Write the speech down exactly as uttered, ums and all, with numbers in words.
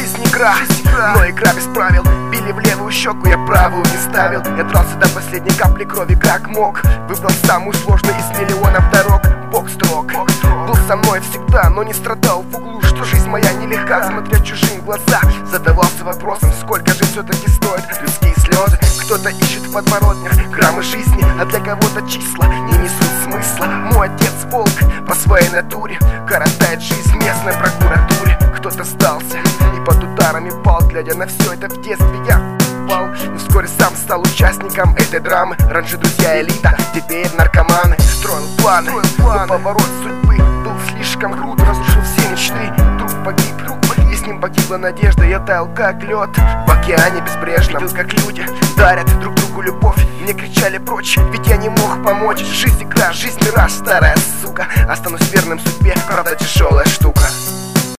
Жизнь игра, но игра без правил. Били в левую щеку, я правую не ставил. Я дрался до последней капли крови как мог. Выбрал самую сложную из миллионов дорог. Бог строг, был со мной всегда, но не страдал в углу, что жизнь моя нелегка. Смотря чужим в глаза, задавался вопросом, сколько же все-таки стоят людские слезы. Кто-то ищет в подворотнях граммы жизни, а для кого-то числа не несут смысла. Мой отец волк по своей натуре, коротает жизнь в местной прокуратуре. Кто-то сдался и под ударами пал, глядя на все это в детстве я пал. Но вскоре сам стал участником этой драмы. Раньше друзья элита, теперь наркоманы. Строил планы, но поворот судьбы был слишком крут. Разрушил все мечты, друг погиб, друг погиб. И с ним погибла надежда, я таял как лед в океане безбрежном. Видел, как люди дарят друг другу любовь. Мне кричали прочь, ведь я не мог помочь. Жизнь игра, жизнь мираж, старая сука. Останусь верным судьбе, правда тяжелая штука.